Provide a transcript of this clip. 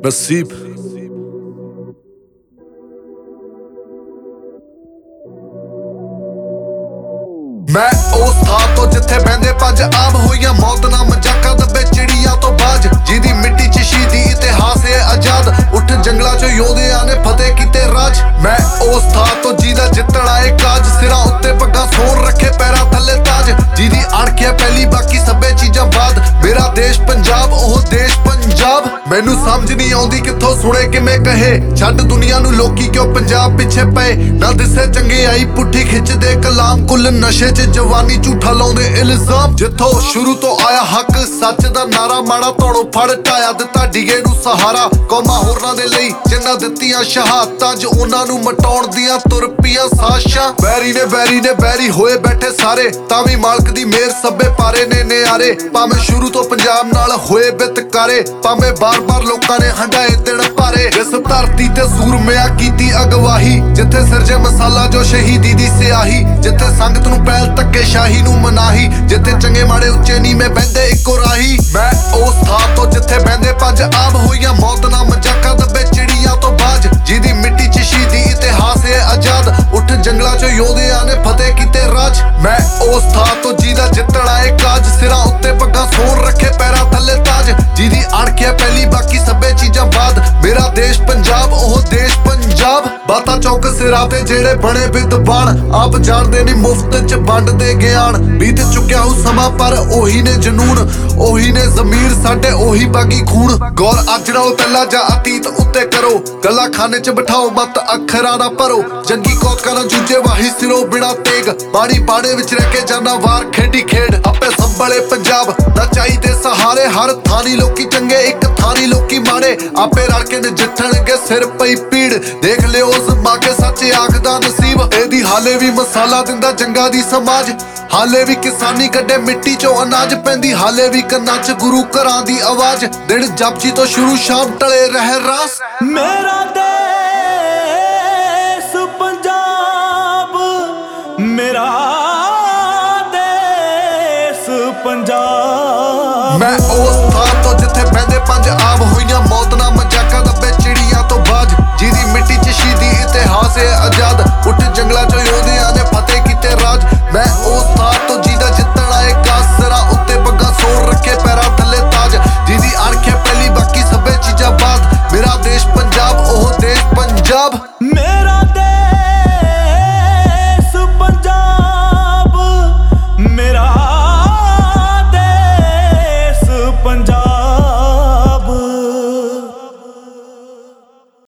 नसीब। मैं उस थां तो जिथे बहंदे पंज आम होइयां मौत ना मजाका दबे चिड़ियां तो बाज जिदी मिट्टी च शहीदी इतिहास है आजाद उठ जंगलां चो योधियां ने फतेह कीते राज। मैं उस थां तो जिदा जित्तण आए काज सिरां उत्ते पग्गां सोन रखे पैरां थल्ले ताज जिदी अड़के पहली बाकी सभे चीजां बाद मेरा देश पंजाब ओह देश पंजाब। मैनू समझ नहीं आउंदी कित्थों सुने किवें कहे छड्ड दुनिया नू लोकी क्यों पंजाब पिछे पए ना दिसे चंगियाई पुट्ठी खिचदे कलाम कुल नशे च जवानी झूठा लाउंदे इल्जाम। जिथों शुरू तो आया हक सच दा नारा माड़ा तोड़ो फड़ ढाया दिता डिगे नू सहारा कौमां होरनां दे लई जिन्हां दित्तियां शहादतां ज उन्हां नू मटाउण दियां तुर पईयां साज़िशां। बैरी ने बैरी होए बैठे सारे तां वी मालक दी मेहर सभे पारे ने नियारे भावें शुरू तो पंजाब नाल होए बितकारे भावें बार-बार लोकां ने हंडाए दिन भारे इस धरती ते सूरमियां कीती अगवाही जिथे सिरजे मसाला जो शहीदी दी सियाही जिथे संगत नू पहल धक्के शाही नू मनाही जिथे चंगे माड़े उच्चे नीवें बहंदे इक्को राही। मैं उस थां तो जिथे बहंदे पंज आम होइयां मौत ना मजाका दबे चिड़ियां तो बाज जिदी मिट्टी च शहीदी इतिहास है आजाद उठ जंगलां चो योधियां ने फतेह कीते राज। मैं उस थां तो जिदा जित्तण आए काज सिरां उत्ते पग्गां सोन रखे पैरां थल्ले ताज जिदी अड़के पहली बाकी सभे चीजां बाद मेरा देश पंजाब ओह देश पंजाब। बाता चौक सिरां ते जेड़े बने विद्वान आप जाणदे नहीं मुफ्त च वंडदे ज्ञान बीत चुक्या हो समा पर ओही ने जनून ओही ने ज़मीर साडे ओही बागी खून गौर अज नालों पहला जा अतीत उत्ते करो गला खाने च बिठाओ मत अखरां ना भरो जंगी कौतकां नाल जूझे वाही सिरों बिना तेग पानी बाड़े विच रह के जाना वार खेडी खेड आपे संभले पंजाब ना चाहीदे सहारे हर थानी लोकी चंगे एक थानी लोकी माड़े आपे रल के नजिठणगे सिर पई पीड़ देख लिओ ज़मा के सच आखदा नसीब एदी हाले भी मसाला दिंदा जंगा दी समाज हाले भी किसानी कड्डे मिट्टी चो अनाज पैंदी हाले भी कन्नां च गुरु घरां दी आवाज दिन जपजी तो शुरू शाम टले रह रास। मेरा देश पंजाब मेरा देश पंजाब। मैं उस थां तो जिथे बहंदे पंज आम होइयां मौत ना मजाका दबे चिड़ियां तो बाज जिदी मिट्टी च शहीदी इतिहास है आजाद उठ जंगलां चो योधियां